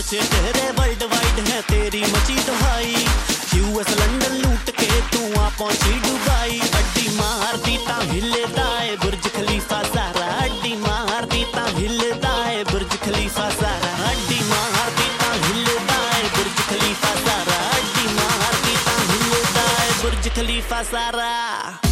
पीछे तेरे world wide है तेरी मची दुहाई। यूएस लंदन लूट के तू आ पहुंची दुबई। अड्डी मार दी ता हिलदा है बुर्ज खलीफा सारा। अड्डी मार दी ता हिलदा है बुर्ज खलीफा सारा। अड्डी मार दी ता हिलदा है बुर्ज खलीफा सारा। अड्डी मार दी ता हिलदा है बुर्ज खलीफा सारा।